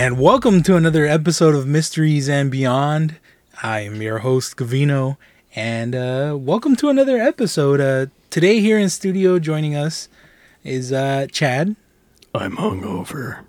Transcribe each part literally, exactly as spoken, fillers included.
And welcome to another episode of Mysteries and Beyond. I am your host, Gavino, and uh, welcome to another episode. Uh, today here in studio joining us is uh, Chad. I'm hungover.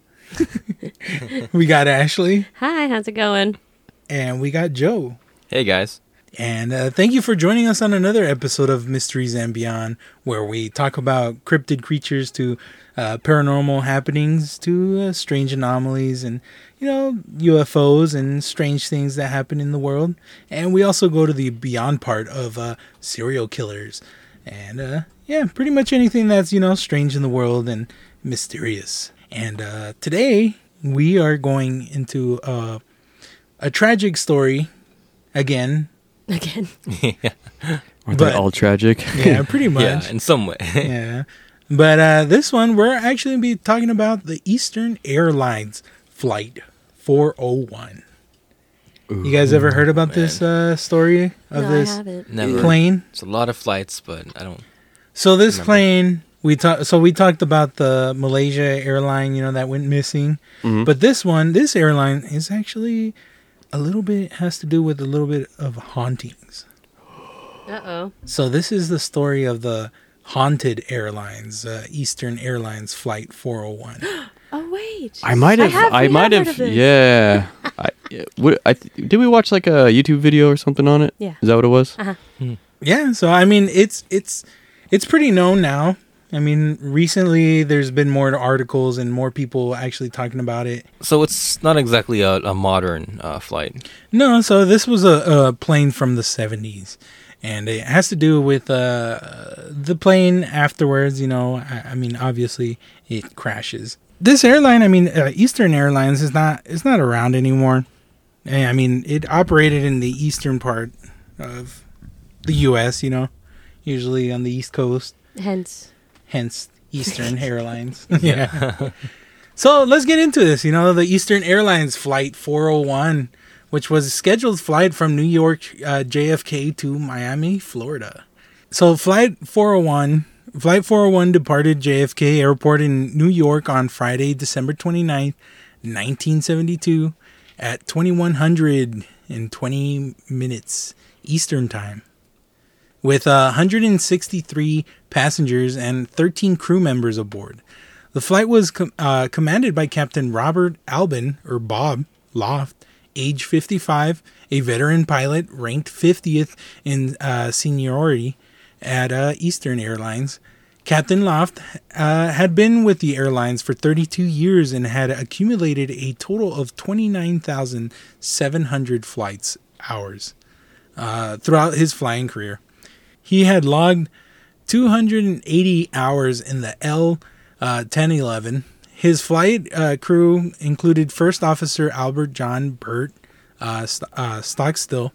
We got Ashley. Hi, how's it going? And we got Joe. Hey, guys. And uh, thank you for joining us on another episode of Mysteries and Beyond, where we talk about cryptid creatures to uh, paranormal happenings to uh, strange anomalies and, you know, U F Os and strange things that happen in the world. And we also go to the beyond part of uh, serial killers. And, uh, yeah, pretty much anything that's, you know, strange in the world and mysterious. And uh, today we are going into uh, a tragic story again. Again. yeah. Aren't But- they all tragic? Yeah, pretty much. yeah, in some way. Yeah. But uh, this one, we're actually be talking about the Eastern Airlines Flight four oh one. You guys ever heard about this uh, story of no, this I haven't. Never. plane? It's a lot of flights, but I don't. So this Remember. plane, we talked. So we talked about the Malaysia airline, you know, that went missing. Mhm. But this one, this airline is actually a little bit has to do with a little bit of hauntings. Uh-oh. So this is the story of the haunted airlines, uh, Eastern Airlines Flight four oh one. Oh, wait. I might have. have- I, we might have have. heard of this. Yeah. I, yeah, what, I th- did we watch like a YouTube video or something on it? Yeah. Is that what it was? Uh-huh. Yeah, so I mean, it's it's it's pretty known now. I mean, recently there's been more articles and more people actually talking about it. So it's not exactly a, a modern uh, flight. No, so this was a, a plane from the seventies, and it has to do with uh, the plane afterwards. You know, I, I mean, obviously it crashes. This airline, I mean, uh, Eastern Airlines is not is not around anymore. And, I mean, it operated in the eastern part of the U S. You know, usually on the East Coast. Hence. Hence Eastern Airlines. Yeah. So let's get into this. You know, the Eastern Airlines Flight four oh one, which was a scheduled flight from New York uh, J F K to Miami, Florida. So Flight four oh one, Flight four oh one departed J F K Airport in New York on Friday, December twenty-ninth, nineteen seventy-two at twenty-one hundred twenty minutes Eastern Time, with uh, one hundred sixty-three passengers and thirteen crew members aboard. The flight was com- uh, commanded by Captain Robert Albin, or Bob, Loft, age fifty-five, a veteran pilot ranked fiftieth in uh, seniority at uh, Eastern Airlines. Captain Loft uh, had been with the airlines for thirty-two years and had accumulated a total of twenty-nine thousand seven hundred flights hours uh, throughout his flying career. He had logged two hundred eighty hours in the L ten eleven. His flight uh, crew included First Officer Albert John Burt uh, St- uh, Stockstill,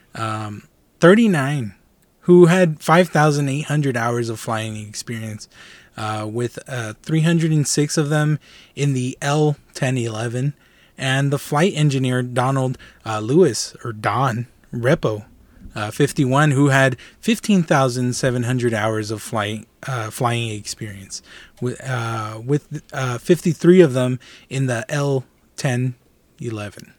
um, thirty-nine, who had five thousand eight hundred hours of flying experience, uh, with uh, three hundred six of them in the L ten eleven, and the flight engineer Donald uh, Lewis, or Don Repo, Uh, fifty-one, who had fifteen thousand seven hundred hours of flight, uh, flying experience, with uh, with uh, fifty-three of them in the L ten eleven.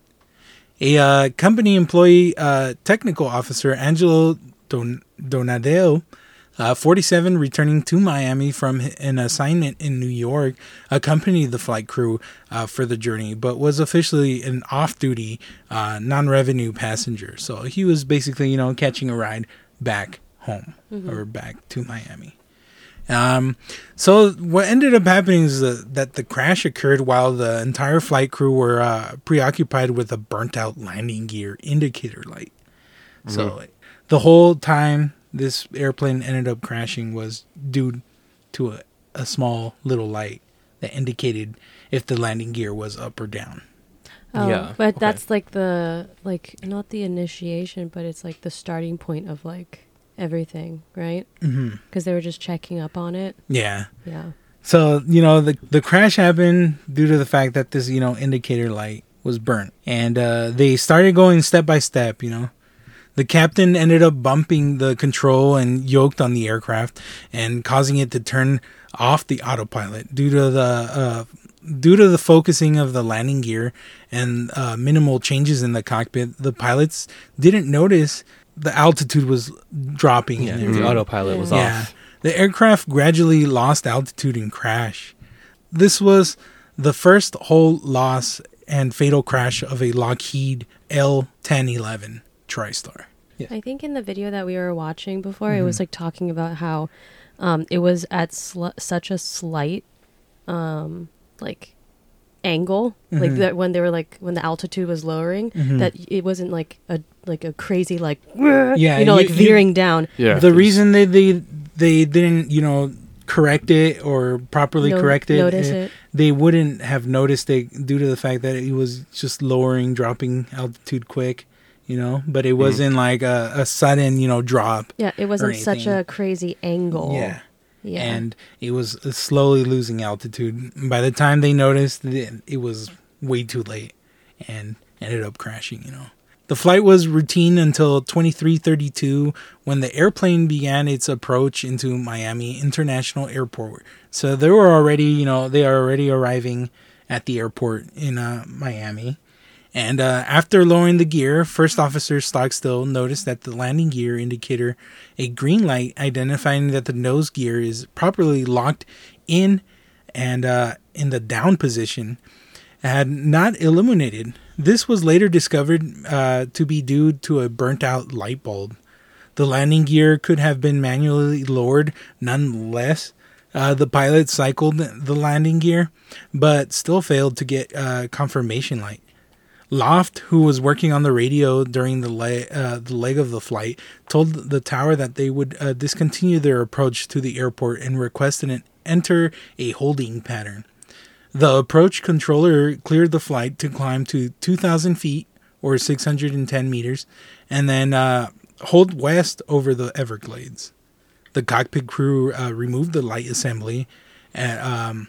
A uh, company employee, uh, technical officer Angelo Don- Donadeo, uh, forty-seven, returning to Miami from an assignment in New York, accompanied the flight crew uh, for the journey, but was officially an off-duty, uh, non-revenue passenger. So he was basically, you know, catching a ride back home, mm-hmm. or back to Miami. Um, so what ended up happening is uh, that the crash occurred while the entire flight crew were uh, preoccupied with a burnt-out landing gear indicator light. Mm-hmm. So the whole time this airplane ended up crashing was due to a, a small little light that indicated if the landing gear was up or down. Oh, Yeah, but okay. that's like the, like, not the initiation, but it's like the starting point of, like, everything, right? Mm-hmm. Because they were just checking up on it. Yeah. Yeah. So, you know, the the crash happened due to the fact that this, you know, indicator light was burnt. And uh, they started going step by step, you know. The captain ended up bumping the control and yoked on the aircraft and causing it to turn off the autopilot due to the uh, due to the focusing of the landing gear and uh, minimal changes in the cockpit, the pilots didn't notice the altitude was dropping. Yeah, in the there. autopilot was Yeah. off. The aircraft gradually lost altitude and crashed. This was the first whole loss and fatal crash of a Lockheed L ten eleven TriStar. I think in the video that we were watching before, it was like talking about how um, it was at sl- such a slight um, like angle, like that when they were like when the altitude was lowering, that it wasn't like a like a crazy like Yeah, you know you- like you- veering down. Yeah. The reason they, they they didn't, you know, correct it or properly No- correct it, notice eh, it. they wouldn't have noticed it due to the fact that it was just lowering, dropping altitude quick, you know. But it wasn't like a, a sudden, you know, drop. Yeah, it wasn't such anything. a crazy angle. Yeah. Yeah. And it was slowly losing altitude. By the time they noticed, it, it was way too late and ended up crashing, you know. The flight was routine until twenty-three thirty-two when the airplane began its approach into Miami International Airport. So they were already, you know, they are already arriving at the airport in uh, Miami. And uh, after lowering the gear, First Officer Stockstill noticed that the landing gear indicator, a green light identifying that the nose gear is properly locked in and uh, in the down position, had not illuminated. This was later discovered uh, to be due to a burnt out light bulb. The landing gear could have been manually lowered nonetheless. Uh, the pilot cycled the landing gear, but still failed to get uh, confirmation light. Loft, who was working on the radio during the, le- uh, the leg of the flight, told the tower that they would uh, discontinue their approach to the airport and requested an enter a holding pattern. The approach controller cleared the flight to climb to two thousand feet or six hundred ten meters and then uh, hold west over the Everglades. The cockpit crew uh, removed the light assembly and, um,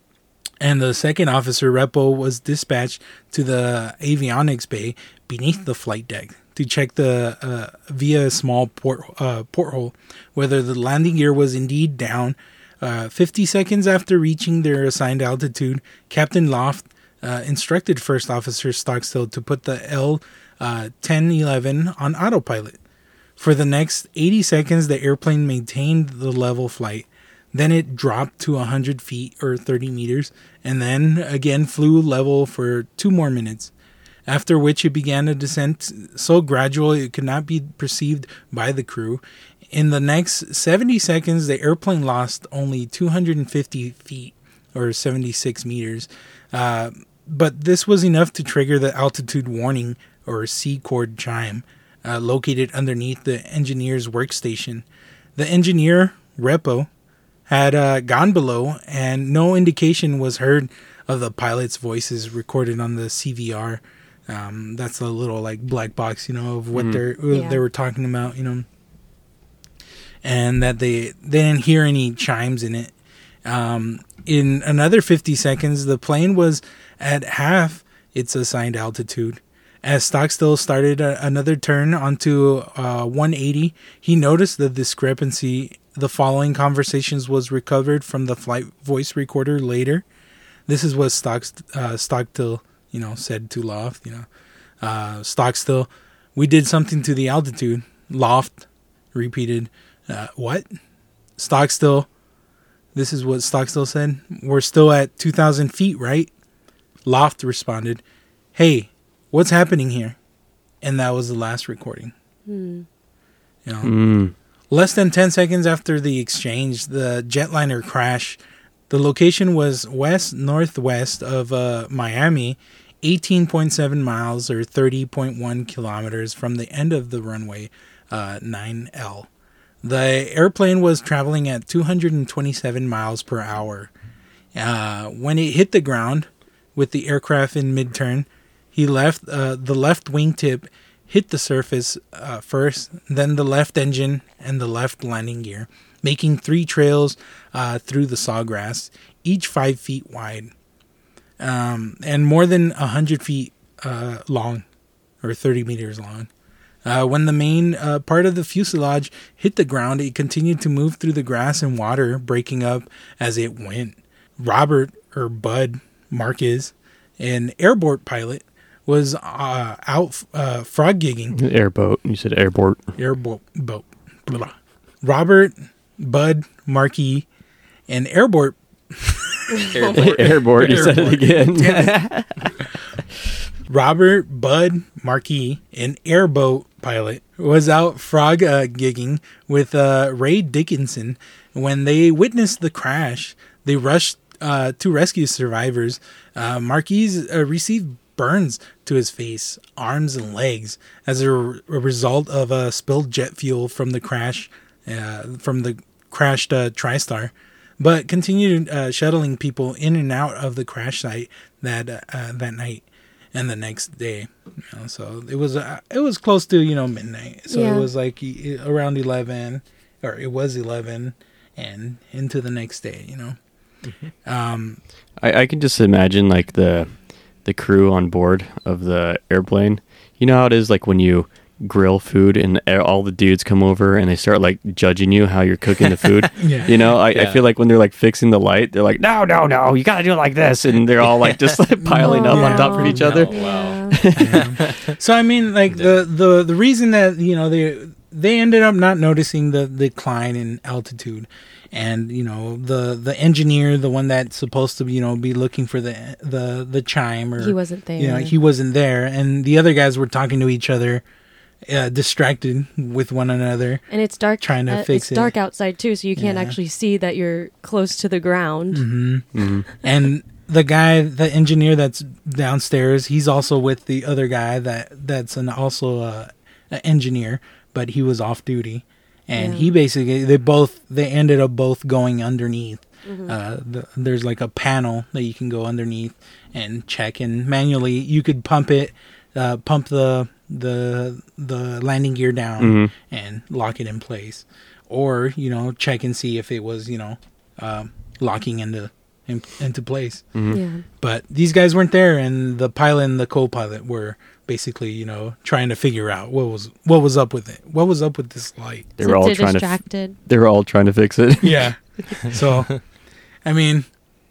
and the second officer, Repo, was dispatched to the avionics bay beneath the flight deck to check the uh, via a small port uh, porthole whether the landing gear was indeed down. Uh, fifty seconds after reaching their assigned altitude, Captain Loft uh, instructed First Officer Stockstill to put the L ten eleven on autopilot. For the next eighty seconds, the airplane maintained the level flight. Then it dropped to one hundred feet or thirty meters, and then again flew level for two more minutes, after which it began a descent so gradual it could not be perceived by the crew. In the next seventy seconds, the airplane lost only two hundred fifty feet or seventy-six meters, uh, but this was enough to trigger the altitude warning or C-chord chime uh, located underneath the engineer's workstation. The engineer, Repo, had uh, gone below, and no indication was heard of the pilot's voices recorded on the C V R. Um, that's a little like black box, you know, of what Mhm. they're what Yeah. they were talking about, you know, and that they they didn't hear any chimes in it. Um, in another fifty seconds, the plane was at half its assigned altitude. As Stockstill started a, another turn onto uh, one eighty, he noticed the discrepancy. The following conversations was recovered from the flight voice recorder later. This is what Stock, uh, Stockstill, you know, said to Loft. You know, uh, Stockstill, we did something to the altitude. Loft repeated, uh, what? Stockstill, this is what Stockstill said. We're still at two thousand feet, right? Loft responded, hey, what's happening here? And that was the last recording. Hmm. You know, Mm. less than ten seconds after the exchange, the jetliner crashed. The location was west northwest of uh, Miami, eighteen point seven miles or thirty point one kilometers from the end of the runway uh, nine L. The airplane was traveling at two hundred twenty-seven miles per hour. Uh, when it hit the ground with the aircraft in mid-turn, he left uh, the left wingtip hit the surface uh, first, then the left engine and the left landing gear, making three trails uh, through the sawgrass, each five feet wide, um, and more than one hundred feet uh, long, or thirty meters long. Uh, when the main uh, part of the fuselage hit the ground, it continued to move through the grass and water, breaking up as it went. Robert, or Bud, Marquez, an airport pilot, was uh, out uh, frog gigging. Airboat. You said airport. Airboat boat. Blah. Robert, Bud, Marquis, and airport. Airport. You said it again. Robert, Bud, Marquis, an airboat pilot, was out frog uh, gigging with uh, Ray Dickinson. When they witnessed the crash, they rushed uh, to rescue survivors. Uh, Marquis uh, received burns to his face, arms, and legs as a, re- a result of uh, spilled jet fuel from the crash, uh, from the crashed uh, TriStar, but continued uh, shuttling people in and out of the crash site that uh, that night and the next day. You know, so it was uh, it was close to you know midnight. So Yeah. it was like e- around eleven, or it was eleven, and into the next day. You know. Um, I, I can just imagine like the the crew on board of the airplane. You know how it is like when you grill food and a- all the dudes come over and they start like judging you how you're cooking the food. Yeah. You know, I, I Yeah. feel like when they're like fixing the light, they're like, no, no, no, you gotta do it like this, and they're all like just like piling up on top of each No. other. Wow. Yeah. So I mean, like the, the the reason that you know they they ended up not noticing the decline in altitude, and you know the the engineer, the one that's supposed to you know be looking for the the the chime, or He wasn't there. you know he wasn't there, and the other guys were talking to each other, uh, distracted with one another. And it's dark. trying to uh, fix it's it. dark outside too, so you can't Yeah. actually see that you're close to the ground. hmm Mhm. And the guy, the engineer that's downstairs, he's also with the other guy that that's an also uh, an engineer, but he was off duty, and Yeah. he basically they both they ended up both going underneath. Mm-hmm. Uh, the, there's like a panel that you can go underneath and check, and manually you could pump it, uh, pump the the the landing gear down Mhm. and lock it in place, or you know check and see if it was you know um, locking into in, into place. Mhm. Yeah. But these guys weren't there, and the pilot and the co-pilot were basically, you know, trying to figure out what was what was up with it. What was up with this light? They So were all they're trying to. F- distracted. they were all trying to fix it. Yeah. So, I mean,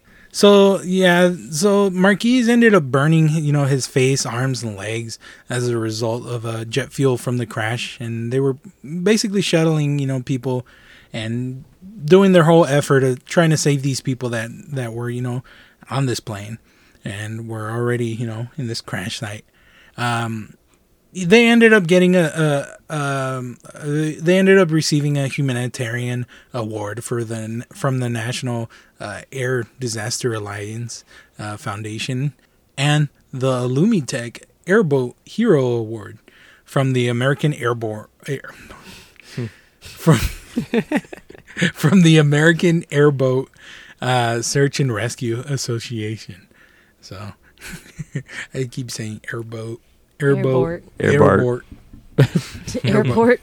so yeah, so Marquis ended up burning, you know, his face, arms, and legs as a result of uh, jet fuel from the crash, and they were basically shuttling, you know, people and doing their whole effort of trying to save these people that that were, you know, on this plane and were already, you know, in this crash site. Um, they ended up getting a, a um, uh, they ended up receiving a humanitarian award for the from the National uh, Air Disaster Alliance uh, Foundation and the Lumitech Airboat Hero Award from the American Airborne Air from from the American Airboat uh, Search and Rescue Association. So I keep saying airboat. Airboat. Airboat. Airport.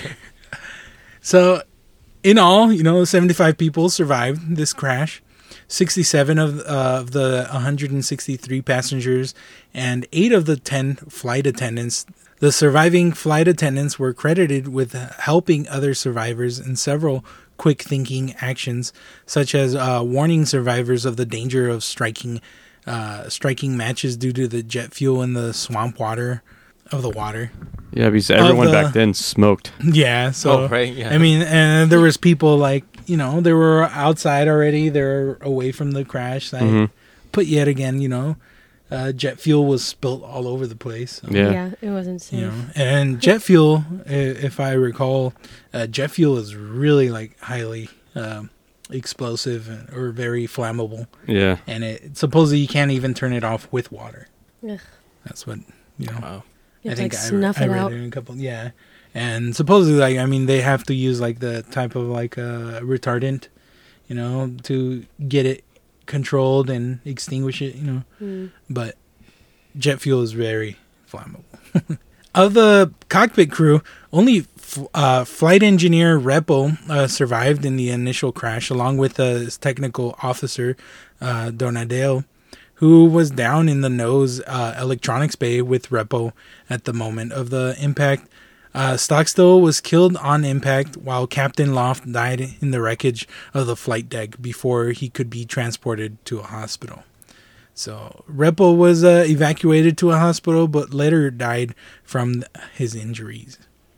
So, in all, you know, seventy-five people survived this crash. sixty-seven of, uh, of the one hundred sixty-three passengers and eight of the ten flight attendants. The surviving flight attendants were credited with helping other survivors in several quick thinking actions, such as uh, warning survivors of the danger of striking uh, striking matches due to the jet fuel in the swamp water of the water. Yeah, because everyone the- back then smoked. Yeah, so Oh, right, yeah. I mean, and there was people like you know they were outside already. They're away from the crash site. Mhm. But yet again, you know, uh, jet fuel was spilt all over the place. So, Yeah. Yeah, it wasn't safe. You know, and jet fuel, i- if I recall, uh, jet fuel is really like highly um, explosive and- or very flammable, Yeah. and it supposedly you can't even turn it off with water. Ugh. That's what you know. Wow. You I have to, think like, I, snuff I it read out. it in a couple. Yeah, and supposedly, like I mean, they have to use like the type of like uh, retardant, you know, to get it controlled and extinguish it. You know, Mm. but jet fuel is very flammable. Of the cockpit crew, only f- uh, flight engineer Repo uh, survived in the initial crash, along with uh, his technical officer uh, Donadeo, who was down in the nose uh, electronics bay with Repo at the moment of the impact. Uh, Stockstill was killed on impact, while Captain Loft died in the wreckage of the flight deck before he could be transported to a hospital. So Repo was uh, evacuated to a hospital, but later died from his injuries.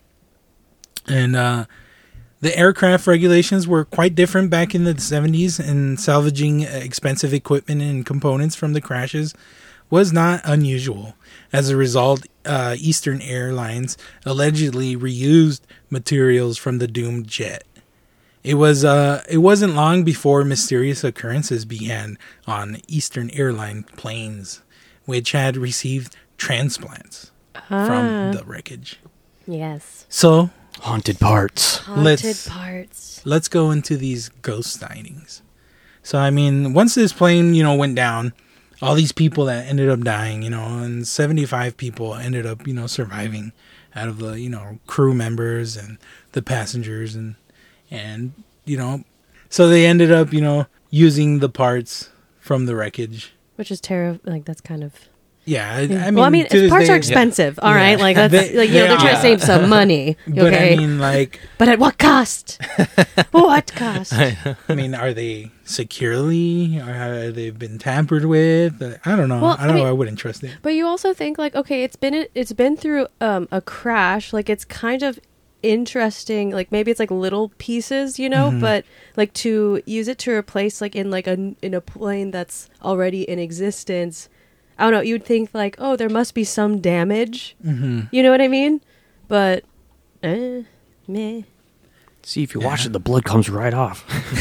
And uh, the aircraft regulations were quite different back in the seventies, and salvaging expensive equipment and components from the crashes was not unusual. As a result, uh, Eastern Airlines allegedly reused materials from the doomed jet. It was uh, it wasn't long before mysterious occurrences began on Eastern Airline planes, which had received transplants Ah. from the wreckage. Yes. So Haunted parts. Haunted Let's- parts. let's go into these ghost sightings. So I mean, once this plane, you know, went down, all these people that ended up dying, you know, and seventy-five people ended up, you know, surviving out of the, you know, crew members and the passengers and and you know, so they ended up, you know, using the parts from the wreckage. Which is terrible. Like, that's kind of. Yeah, I, I Yeah. mean, well, I mean, to this parts day- are expensive. All Yeah. right, like that's They- like you know they they're trying are. to save some money. But Okay, I mean, like, but at what cost? What cost? I mean, are they securely, or have they been tampered with? I don't know. Well, I don't I know. mean- I wouldn't trust it. But you also think like, okay, it's been it's been through um, a crash. Like it's kind of interesting. Like maybe it's like little pieces, you know. Mhm. But like to use it to replace like in like a in a plane that's already in existence. I don't know. You'd think like, oh, there must be some damage. Mm-hmm. You know what I mean? But, eh, meh. See, if you Yeah. wash it, the blood comes right off.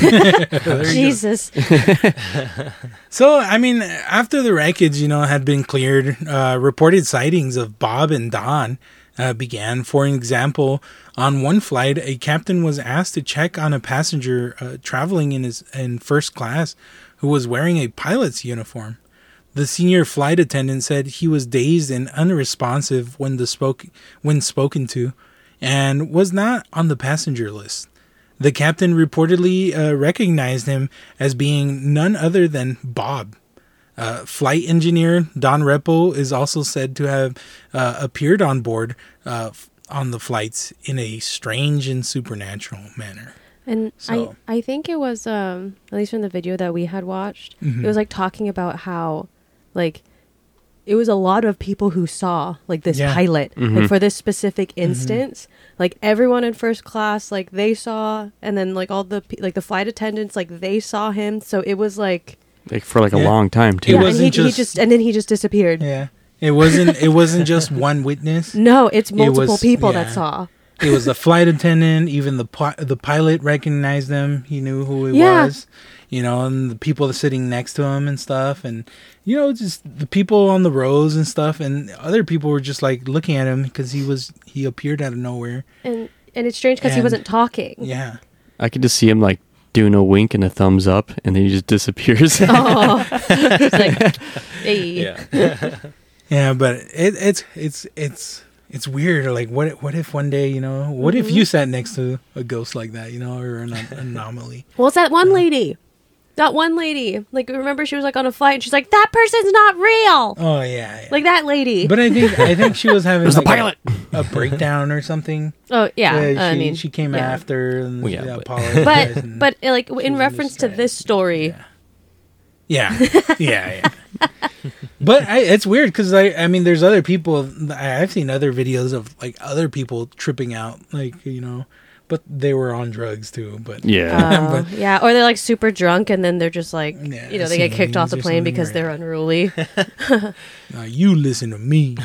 Jesus. So, I mean, after the wreckage, you know, had been cleared, uh, reported sightings of Bob and Don uh, began. For example, on one flight, a captain was asked to check on a passenger uh, traveling in his in first class who was wearing a pilot's uniform. The senior flight attendant said he was dazed and unresponsive when the spoke when spoken to, and was not on the passenger list. The captain reportedly uh, recognized him as being none other than Bob. Uh, flight engineer Don Repo is also said to have uh, appeared on board uh, f- on the flights in a strange and supernatural manner. And So- I, I think it was, um, at least from the video that we had watched, Mhm. it was like talking about how, like, it was a lot of people who saw like this Yeah. pilot, Mhm. like for this specific instance. Like everyone in first class, like they saw, and then like all the pe- like the flight attendants, like they saw him. So it was like, Like for like a Yeah. long time too. It yeah, and wasn't he, he just- just and then he just disappeared. Yeah, it wasn't. It wasn't just one witness. No, it's multiple was- people yeah. that saw. It was the flight attendant. Even the pi- the pilot recognized them. He knew who he Yeah. was. You know, and the people sitting next to him and stuff, and you know, just the people on the rows and stuff, and other people were just like looking at him because he was he appeared out of nowhere. And and it's strange because he And- wasn't talking. Yeah, I could just see him like doing a wink and a thumbs up, and then he just disappears. Oh, it's like, hey. Yeah. yeah, but it, it's it's it's it's weird. Like, what what if one day, you know, what if you sat next to a ghost like that, you know, or an anomaly? Well, it's that one lady. That one lady. Like, remember she was like on a flight and she's like, that person's not real. Oh yeah, yeah. Like that lady. But I think I think she was having It was the like, pilot. A, a breakdown or something. oh, yeah. Yeah, I she, mean, she came yeah. after and Well, yeah, yeah, but- apologized. But, and but uh, like, she in was reference to understand. this story, yeah, yeah, yeah. yeah. But I, it's weird because I I mean, there's other people. I, I've seen other videos of like other people tripping out, like you know, but they were on drugs too. But Yeah. oh, But- yeah. Or they're like super drunk and then they're just like, Yeah, you know, they get kicked off the scenes or plane something, because right. they're unruly. uh, you listen to me.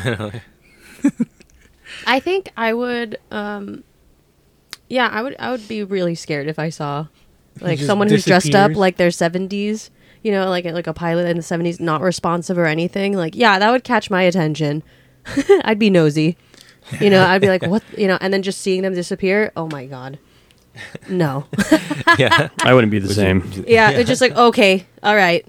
I think I would, um, yeah, I would, I would be really scared if I saw like just someone who's dressed up disappears. like their seventies, you know, like like a pilot in the seventies, not responsive or anything. Like, yeah, that would catch my attention. I'd be nosy, you know. I'd be like, what, you know, and then just seeing them disappear. Oh my god, no. Yeah. I wouldn't be the Was same. it- Yeah, it's just like, okay, all right.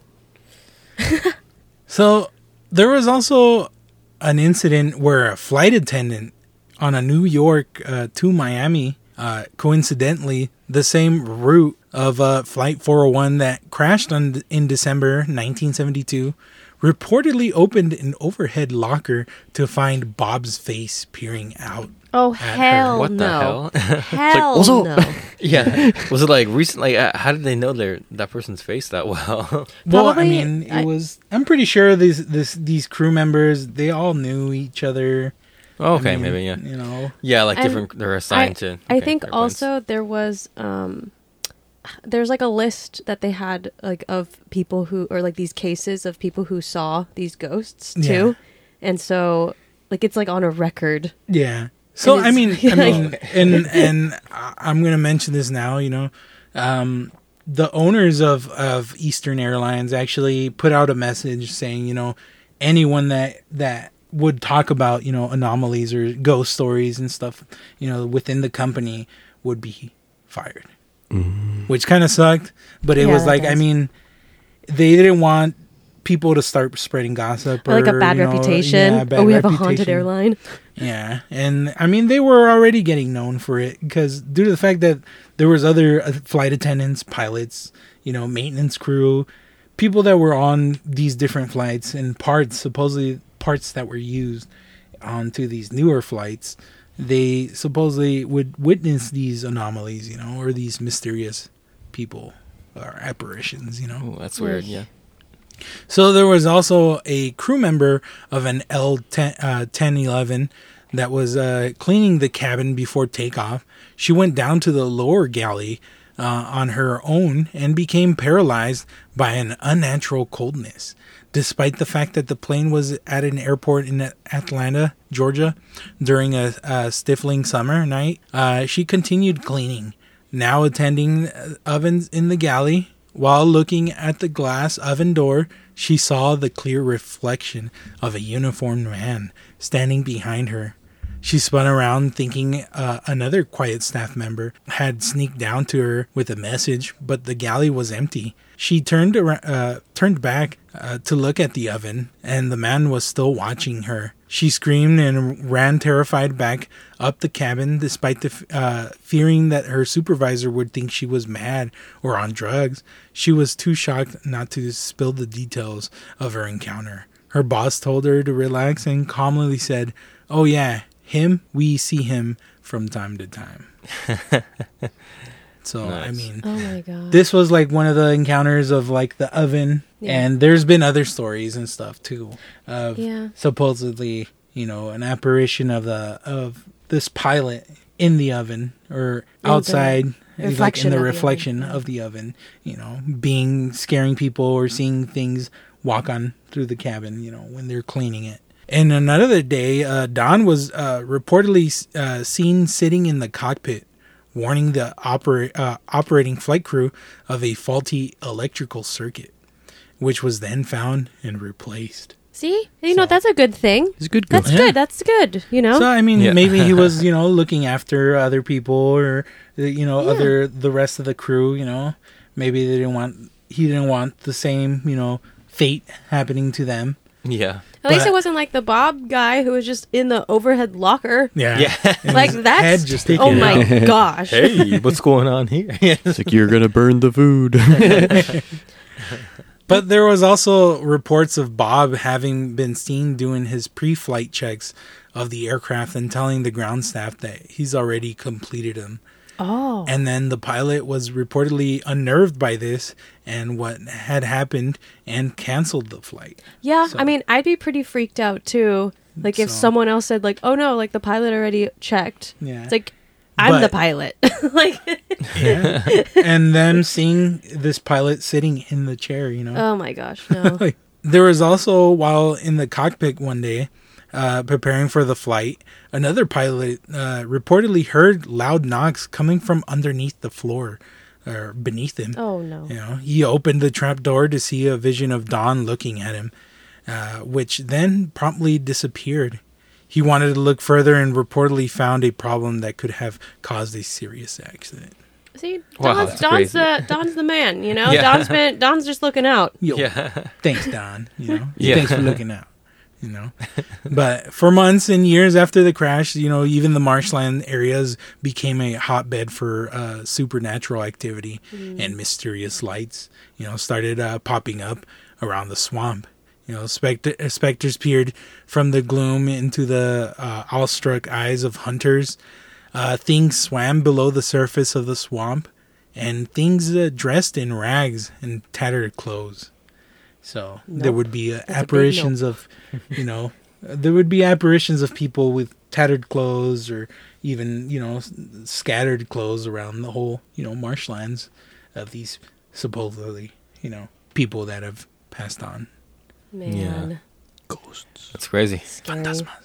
So there was also an incident where a flight attendant on a New York uh, to Miami, uh, coincidentally, the same route of uh, Flight four oh one that crashed on in December nineteen seventy-two, reportedly opened an overhead locker to find Bob's face peering out. Oh, At hell her. What the no. hell? Hell also- no. Yeah. Was it like recent? Like, uh, how did they know their that person's face that well? Well, I Probably- mean, it I- was. I'm pretty sure these this these crew members they all knew each other. Oh, okay, I mean, maybe yeah. You know, Yeah, like And different. They're assigned I, to. I okay, think airplanes. also there was um there's like a list that they had like of people who or like these cases of people who saw these ghosts too. And so like it's like on a record. yeah. So And I mean, it's- I mean, and and I- I'm gonna mention this now. You know, um, the owners of of Eastern Airlines actually put out a message saying, you know, anyone that that would talk about you know anomalies or ghost stories and stuff, you know, within the company would be fired. Which kind of sucked, but it Yeah, was that like I does. mean, they didn't want people to start spreading gossip Or like a or, bad you know, reputation. yeah, bad oh, we have a haunted reputation. airline. Yeah, and I mean they were already getting known for it because due to the fact that there was other uh, flight attendants, pilots, you know, maintenance crew, people that were on these different flights and parts, supposedly parts that were used onto these newer flights, they supposedly would witness these anomalies, you know, or these mysterious people or apparitions, you know. Ooh, that's weird. Yeah. So there was also a crew member of an L ten, uh, ten eleven that was uh, cleaning the cabin before takeoff. She went down to the lower galley uh, on her own and became paralyzed by an unnatural coldness. Despite the fact that the plane was at an airport in Atlanta, Georgia, during a, a stifling summer night, uh, she continued cleaning, now attending ovens in the galley. While looking at the glass oven door, she saw the clear reflection of a uniformed man standing behind her. She spun around thinking uh, another quiet staff member had sneaked down to her with a message, but the galley was empty. She turned around, uh, turned back uh, to look at the oven, and the man was still watching her. She screamed and ran terrified back up the cabin, despite the uh, fearing that her supervisor would think she was mad or on drugs. She was too shocked not to spill the details of her encounter. Her boss told her to relax and calmly said, "Oh yeah, him, we see him from time to time." So, I Nice. mean, Oh my god. this was like one of the encounters of like the oven, Yeah. and there's been other stories and stuff too of Yeah. supposedly, you know, an apparition of the of this pilot in the oven or the outside, like reflection in the of the reflection oven. of the oven, you know, being scaring people or seeing things walk on through the cabin, you know, when they're cleaning it. And another day, uh, Don was uh, reportedly uh, seen sitting in the cockpit, warning the opera- uh, operating flight crew of a faulty electrical circuit, which was then found and replaced. See? You know, So- that's a good thing. He's a good That's guy. Yeah. good. That's good. You know? So I mean, Yeah. maybe he was, you know, looking after other people or, uh, you know, Yeah. other the rest of the crew. You know, maybe they didn't want he didn't want the same, you know, fate happening to them. Yeah. At least but- it wasn't like the Bob guy who was just in the overhead locker. Yeah, Yeah. And Like his that's head just taken oh out. my gosh. Hey, what's going on here? It's like you're gonna burn the food. But there was also reports of Bob having been seen doing his pre-flight checks of the aircraft and telling the ground staff that he's already completed them. Oh. And then the pilot was reportedly unnerved by this and what had happened and canceled the flight. Yeah, So- I mean, I'd be pretty freaked out too. Like if So- someone else said like, "Oh no, like the pilot already checked." Yeah. It's like I'm But- the pilot. like Yeah. And them seeing this pilot sitting in the chair, you know. oh my gosh, no. Like, there was also, while in the cockpit one day, uh, preparing for the flight, another pilot uh, reportedly heard loud knocks coming from underneath the floor or beneath him. Oh no. You know, he opened the trap door to see a vision of Dawn looking at him, uh, which then promptly disappeared. He wanted to look further and reportedly found a problem that could have caused a serious accident. See, Wow, Don's, that's Don's crazy. the Don's the man, you know? Yeah. Don's been Don's just looking out. Yo, Yeah. thanks, Don. You know, Yeah. thanks for looking out. You know, but for months and years after the crash, you know, even the marshland areas became a hotbed for uh, supernatural activity and mysterious lights. You know, started uh, popping up around the swamp. You know, specter, specters peered from the gloom into the uh, awestruck eyes of hunters. Uh, things swam below the surface of the swamp, and things uh, dressed in rags and tattered clothes. So Nope. there would be uh, That's a big apparitions of, you know, there would be apparitions of people with tattered clothes or even, you know, s- scattered clothes around the whole, you know, marshlands of these supposedly, you know, people that have passed on. Man. Ghosts. That's crazy. Scary. Phantasma.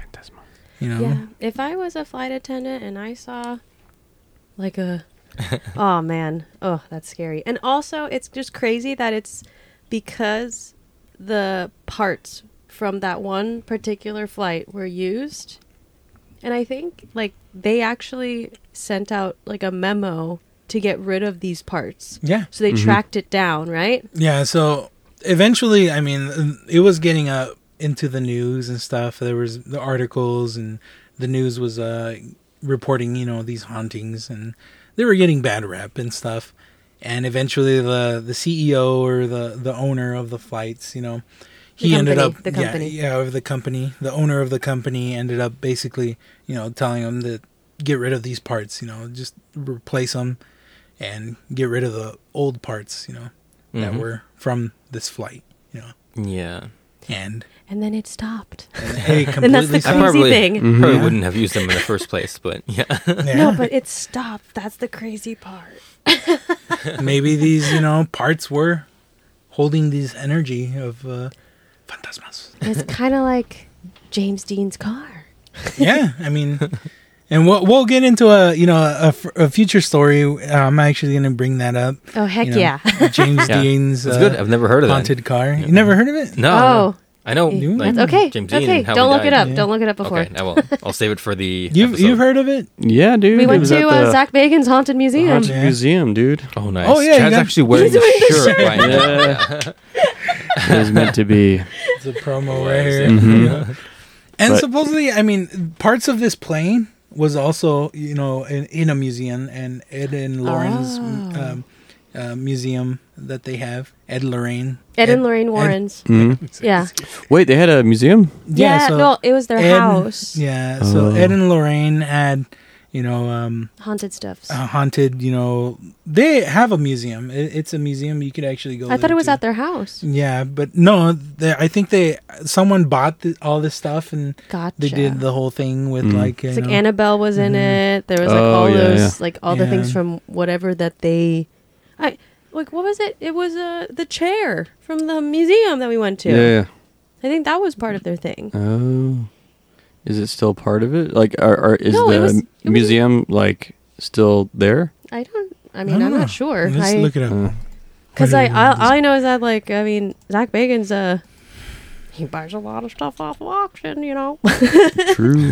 You know? Yeah. If I was a flight attendant and I saw like a oh man. Oh, that's scary. And also it's just crazy that it's because the parts from that one particular flight were used. And I think like they actually sent out like a memo to get rid of these parts. Yeah. So they Mhm. tracked it down, right? Yeah, so eventually, I mean, it was getting up into the news and stuff. There was the articles, and the news was uh, reporting, you know, these hauntings, and they were getting bad rep and stuff. And eventually, the the C E O or the the owner of the flights, you know, he The ended company, up the company. yeah, yeah, of the company, the owner of the company ended up basically, you know, telling them to get rid of these parts, you know, just replace them and get rid of the old parts, you know, that Mhm. were from this flight, you know, Yeah. and, And then it stopped. and hey, And that's the completely crazy I stopped. probably- thing. Mhm. Probably Yeah. wouldn't have used them in the first place, but yeah. Yeah. No, but it stopped. That's the crazy part. Maybe these, you know, parts were holding this energy of uh, phantasmas. It's kind of like James Dean's car. Yeah, I mean, and we'll we'll get into a you know a, a future story. I'm actually going to bring that up. Oh, heck you know, yeah. James Yeah. Dean's That's uh, good. I've never heard of that. haunted car. You never heard of it? No. Oh. I know. You- Like, That's okay. James Dean okay. and how Don't he look it died. up. Yeah. Don't look it up before. Okay, I will. I'll save it for the. You've episode. you've heard of it? Yeah, dude. We it went was to at uh, the Zach Bagan's Haunted Museum. Haunted Yeah. Museum, dude. Oh, nice. Oh, yeah, you Chad's got- actually wearing He's the wearing the shirt shirt. right now. Yeah. It was meant to be. It's a promo right here. Mhm. And But- supposedly, I mean, parts of this plane was also, you know, in, in a museum, and Ed and Lauren's Oh. um, uh, museum that they have. Ed Lorraine. Ed and Lorraine Warren's. Mhm. Yeah. Wait, they had a museum? Yeah, so no, it was their Ed- house. Yeah, so Oh. Ed and Lorraine had, you know, um, Haunted stuffs. a haunted, you know, they have a museum. It, it's a museum you could actually go I thought it was into. at their house. Yeah, but no, they, I think they, someone bought the, all this stuff and Gotcha. they did the whole thing with Mm. like, you It's like know, Annabelle was in Mhm. it. There was like Oh, all yeah, those, yeah. like all the things Yeah. from whatever that they, I like. What was it? It was uh, the chair from the museum that we went to. Yeah. I think that was part of their thing. Oh. Is it still part of it? Like, are, are is No, it the was- it was- museum like still there? I don't. I I mean, don't I'm know. not sure. Let's I, look it up. Uh, Because What I, are I, these- all I know is that, like, I mean, Zach Bagan's, uh, he buys a lot of stuff off of auction, you know? true.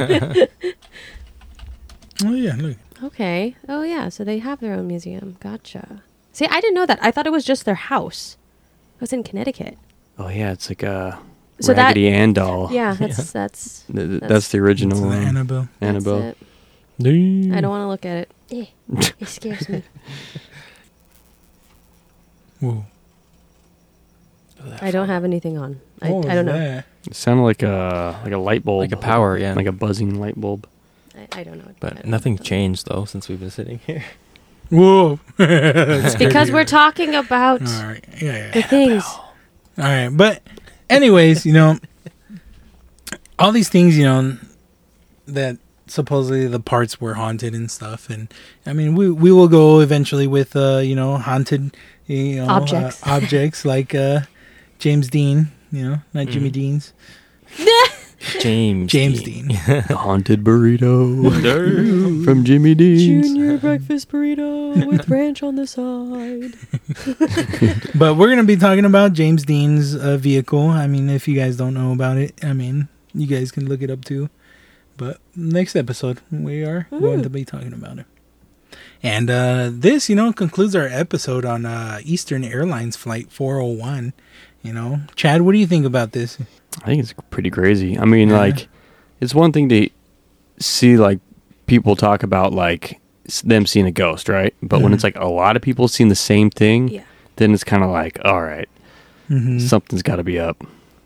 Oh yeah, look. Okay. Oh, yeah. So they have their own museum. Gotcha. See, I didn't know that. I thought it was just their house. It was in Connecticut. Oh yeah, it's like a So that- Raggedy Ann doll. Yeah, that's, that's, Th- th- That's- that's, the It's original the one. Annabelle. that's Annabelle. it. Damn. I don't want to look at it. Eh, it scares me. Whoa. I don't have anything on. I, What I was don't know. that? It sounded like a like a light bulb, Like a power, yeah. like a buzzing light bulb. I, I don't know. I But don't nothing know. changed though since we've been sitting here. Whoa. It's because we're talking about All right. Yeah, the yeah. things. All right. But, anyways, you know, all these things, you know, that supposedly the parts were haunted and stuff. And, I mean, we we will go eventually with, uh, you know, haunted, you know, Objects. Uh, objects like uh, James Dean, you know, not Jimmy Mhm. Dean's. James. James Dean. The haunted burrito from Jimmy Dean's. Junior breakfast burrito with ranch on the side. But we're going to be talking about James Dean's uh, vehicle. I mean, if you guys don't know about it, I mean, you guys can look it up too. But next episode, we are going Mm. to be talking about it. And uh, this, you know, concludes our episode on uh, Eastern Airlines Flight four oh one. You know, Chad, what do you think about this? I think it's pretty crazy. I mean, Yeah. like, it's one thing to see like people talk about like s- them seeing a ghost, right? But when Mhm. it's like a lot of people seeing the same thing, Yeah. then it's kind of like, all right, Mm-hmm. something's got to be up.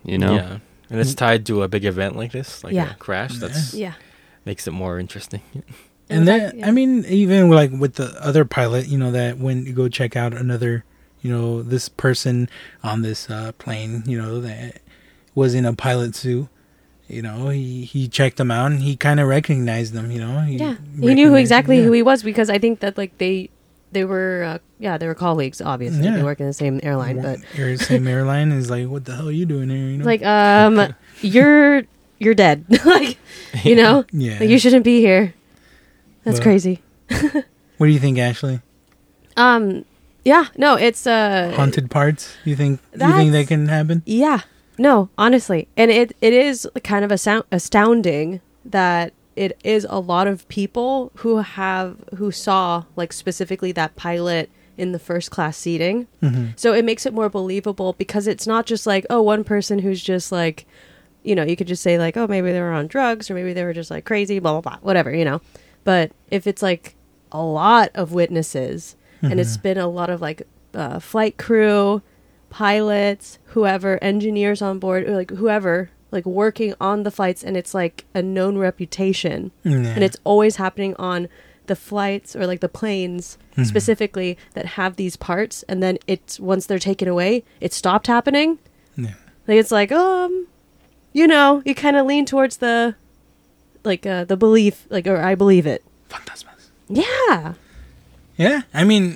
You know. Yeah, and it's tied to a big event like this, like Yeah. a crash. That's Yeah. makes it more interesting. And In then, fact, yeah. I mean, even like with the other pilot, you know, that when you go check out another, you know, this person on this uh, plane, you know, that was in a pilot suit, you know, he, he checked them out and he kind of recognized them, you know. He Yeah, he knew who recognized- exactly yeah. who he was because I think that like they they were uh, yeah they were colleagues obviously Yeah. they work in the same airline but Air, same airline is like, what the hell are you doing here? You know? like um you're you're dead like you know yeah. like, you shouldn't be here. That's Well- crazy. What do you think, Ashley? Um yeah no it's uh Haunted parts? You think you That's- think that can happen? Yeah. No, honestly. And it, it is kind of asou- astounding that it is a lot of people who have, who saw like specifically that pilot in the first class seating. Mm-hmm. So it makes it more believable because it's not just like, oh, one person who's just like, you know, you could just say like, oh, maybe they were on drugs or maybe they were just like crazy, blah, blah, blah, whatever, you know. But if it's like a lot of witnesses and it's been a lot of like uh, flight crew, pilots, whoever, engineers on board, or like whoever, like working on the flights, and it's like a known reputation, Yeah. and it's always happening on the flights or like the planes specifically that have these parts, and then it's once they're taken away, it stopped happening. Yeah. Like it's like um, you know, you kind of lean towards the, like uh, the belief, like or I believe it. Fantasmas. Yeah. Yeah, I mean,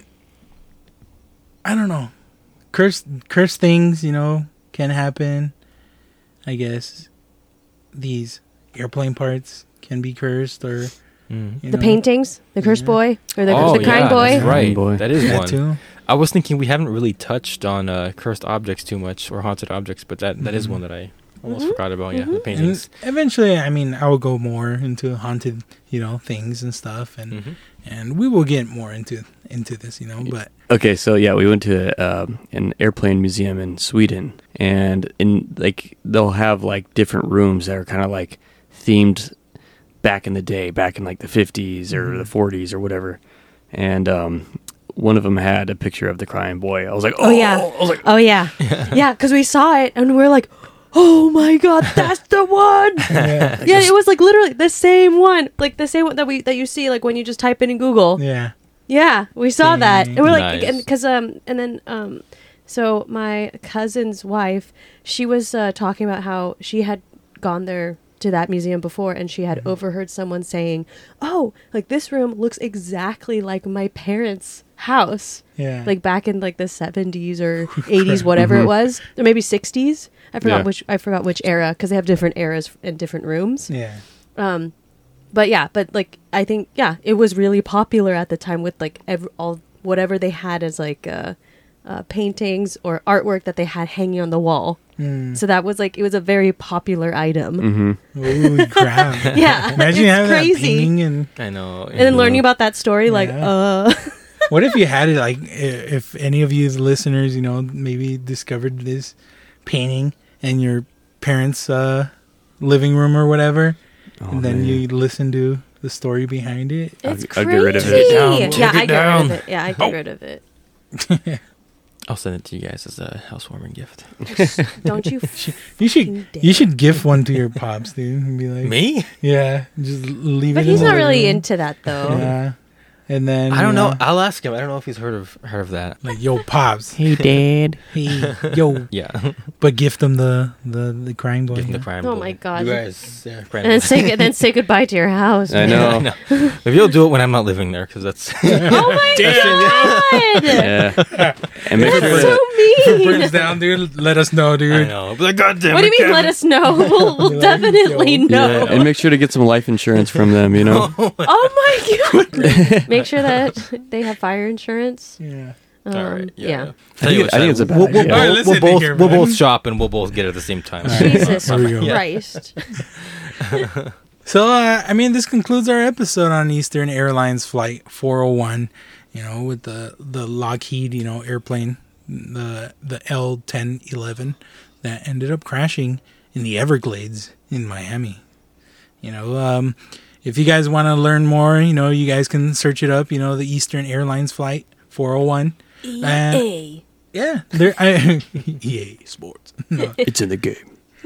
I don't know. Curse, curse things, you know, can happen. I guess these airplane parts can be cursed, or Mm. you The know, paintings, the curse Yeah. boy or the, Oh the kind yeah, boy. that's right. Boy. That is that one. too. I was thinking we haven't really touched on uh, cursed objects too much or haunted objects, but that, that is Mhm. one that I almost Mhm. forgot about. Yeah, Mhm. the paintings. And eventually, I mean, I will go more into haunted, you know, things and stuff, and Mhm. and we will get more into into this, you know. But Okay, so yeah, we went to um, an airplane museum in Sweden, and in like they'll have like different rooms that are kind of like themed back in the day, back in like the fifties or Mhm. the forties or whatever. And um, one of them had a picture of the crying boy. I was like, oh, Oh, yeah. I was like, Oh yeah, yeah, because we saw it and we are like, oh my god, that's the one. yeah, Yeah, it was like literally the same one, like the same one that we that you see like when you just type in in Google. yeah, Yeah, we saw that, and we're like, Nice. and because um, and then um, so my cousin's wife, she was uh, talking about how she had gone there to that museum before, and she had overheard someone saying, "Oh, like this room looks exactly like my parents' house." yeah. Like back in like the seventies or eighties, whatever it was, or maybe sixties. I forgot Yeah. which I forgot which era because they have different eras and different rooms. yeah, Um, but yeah, but like I think yeah, it was really popular at the time with like ev- all whatever they had as like uh, uh, paintings or artwork that they had hanging on the wall. Mm. So that was like it was a very popular item. mm-hmm. Holy crap! Yeah, Imagine it's having that crazy. painting, and I know. And then learning about that story, like Yeah. uh, what if you had it? Like, i- if any of you listeners, you know, maybe discovered this painting in your parents' uh, living room or whatever, Oh, and then man. you listen to the story behind it. I'll- it's I'll crazy. get rid of it. Take it down, Yeah, take I it get rid down. of it. Yeah, I get rid of it. I'll send it to you guys as a housewarming gift. Don't you? You should fucking dare. you should gift one to your pops, dude, and be like, Me? yeah, just leave But it. he's in not the really room. into that though. Yeah, and then I don't you know. I'll ask him. I don't know if he's heard of heard of that. Like, yo, pops, Hey, Dad. hey, yo, Yeah. but gift him the the the crying boy. Give him the yeah. crime. Oh boy. my God. You guys, yeah, crime And then boy. say then say goodbye to your house. I man. know. I know. Maybe you'll do it when I'm not living there, because that's. Oh my god! Yeah. And make That's sure so that, If it mean. burns down, dude, let us know, I dude. know. But like, God damn What do it, you mean? Let Kevin. us know. We'll, we'll Like, definitely yo. know. yeah, and make sure to get some life insurance from them. You know. Oh my god! Make sure that they have fire insurance. Yeah. Um, All right. Yeah. yeah. Tell I you think- what, I think it's a bad we'll, we'll, idea. All right, both, listen we'll, to both, here, we'll man. both shop and we'll both get it at the same time. All right. Jesus There we go. Christ! So, uh, I mean, this concludes our episode on Eastern Airlines Flight four oh one, you know, with the, the Lockheed, you know, airplane, the the L ten eleven that ended up crashing in the Everglades in Miami. You know, um, if you guys want to learn more, you know, you guys can search it up, you know, the Eastern Airlines Flight four oh one. E And- A. Yeah, there. I, E A Sports. No. It's in the game.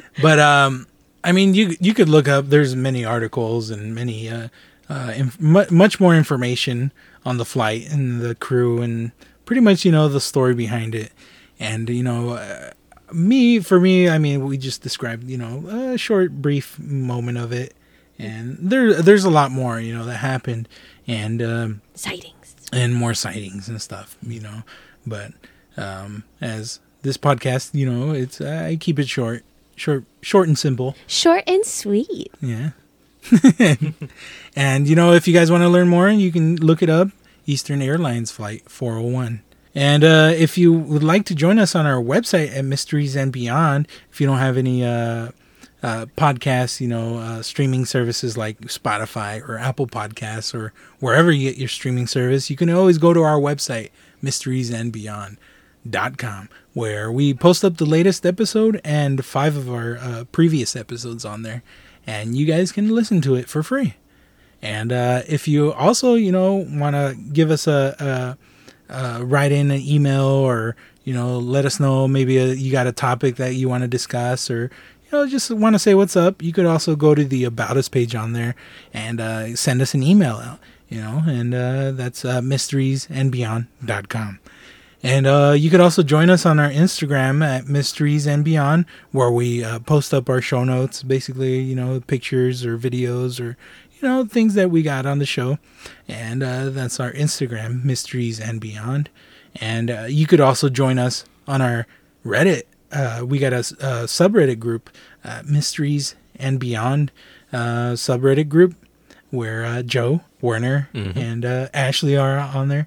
But um, I mean, you you could look up. There's many articles and many uh, uh, inf- mu- much more information on the flight and the crew and pretty much you know the story behind it. And you know, uh, me for me, I mean, we just described you know a short, brief moment of it, and there there's a lot more you know that happened, and um, Sightings. and more sightings and stuff, you know. But um, as this podcast, you know, it's uh, I keep it short, short, short and simple. Short and sweet. Yeah. And you know, if you guys want to learn more, you can look it up. Eastern Airlines Flight four oh one. And uh, if you would like to join us on our website at Mysteries and Beyond, if you don't have any uh, uh, podcasts, you know, uh, streaming services like Spotify or Apple Podcasts or wherever you get your streaming service, you can always go to our website, mysteries and beyond dot com, where we post up the latest episode and five of our uh, previous episodes on there. And you guys can listen to it for free. And uh, if you also, you know, want to give us a... a Uh, write in an email or, you know, let us know maybe a, you got a topic that you want to discuss or, you know, just want to say what's up. You could also go to the About Us page on there and uh, send us an email out, you know, and uh, that's uh, mysteries and beyond dot com. And uh, you could also join us on our Instagram at Mysteries and Beyond, where we uh, post up our show notes, basically, you know, pictures or videos or, you know, things that we got on the show. And uh, that's our Instagram, Mysteries and Beyond. And uh, you could also join us on our Reddit. Uh, we got a, a subreddit group, uh, Mysteries and Beyond uh, subreddit group, where uh, Joe, Werner, Mhm. and uh, Ashley are on there.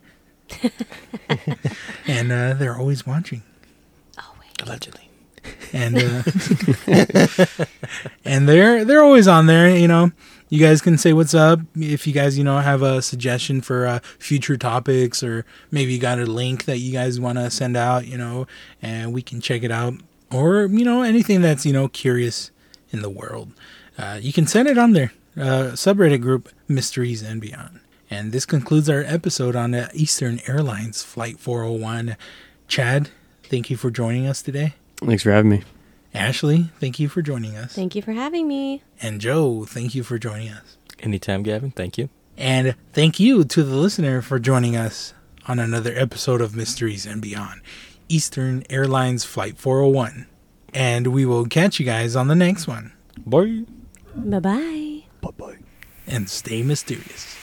And uh, they're always watching. Always. Allegedly. And uh, and they're they're always on there, you know. You guys can say what's up if you guys, you know, have a suggestion for uh, future topics, or maybe you got a link that you guys want to send out, you know, and we can check it out. Or, you know, anything that's, you know, curious in the world. Uh, you can send it on there. Uh, subreddit group, Mysteries and Beyond. And this concludes our episode on the Eastern Airlines Flight four oh one. Chad, thank you for joining us today. Thanks for having me. Ashley, thank you for joining us. Thank you for having me. And Joe, thank you for joining us. Anytime, Gavin. Thank you. And thank you to the listener for joining us on another episode of Mysteries and Beyond, Eastern Airlines Flight four oh one. And we will catch you guys on the next one. Bye. Bye-bye. Bye-bye. And stay mysterious.